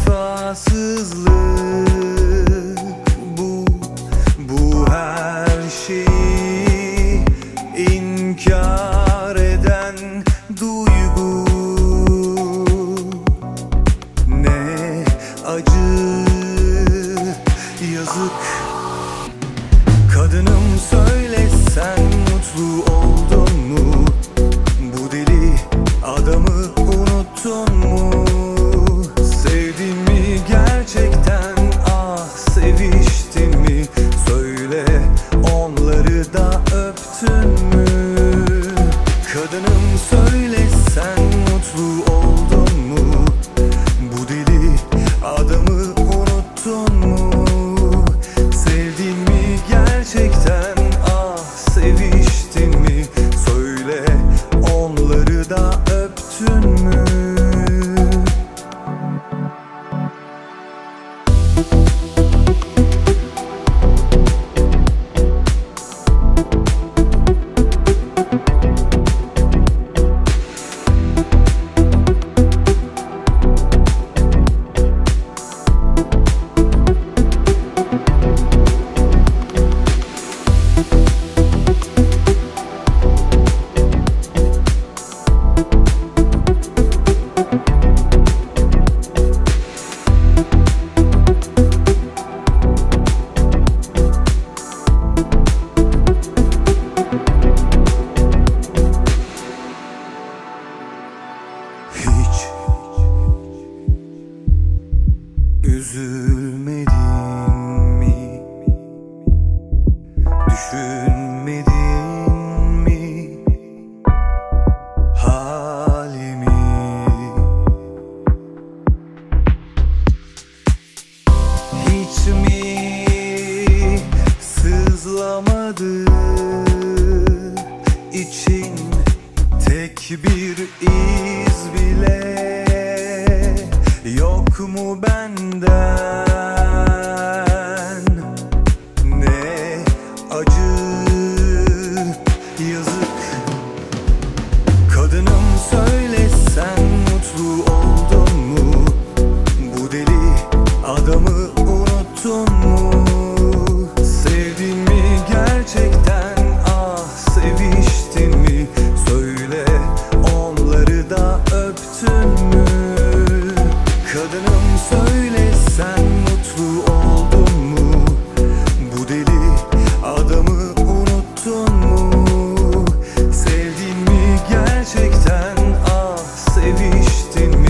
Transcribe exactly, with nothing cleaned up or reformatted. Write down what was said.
vefasızlık bu, bu her şeyi inkar eden duygu. Ne acı, yazık. Kadınım söyle, sen mutlu oldun mu? Bu deli adamı unuttun mu? Sevdin mi gerçekten, ah seviştin mi? Söyle, onları da öptün mü? Kadınım söyle, sen mutlu oldun mu? Bu deli adamı unuttun mu? Sevdin mi gerçekten, ah seviştin mi? Söyle, onları da öptün mü? Hiç üzülmedin mi? Düşünmedin mi halimi? Hiç mi sızlamadı için tek bir iz bile? Yok mu benden? Ne acı, yazık. Kadınım söyle, sen mutlu oldun mu? Bu deli adamı unuttun mu? Sevdin mi gerçekten, ah seviştin mi? Söyle, onları da öptün mü? Kadınım söyle, sen mutlu oldun mu? Bu deli adamı unuttun mu? Sevdin mi gerçekten, ah seviştin mi?